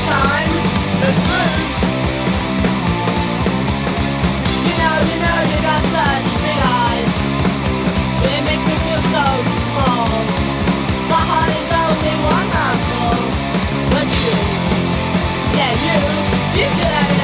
sometimes it's rude. You got such big eyes. They make me feel so small. My heart is only one mouthful. But you, yeah you could have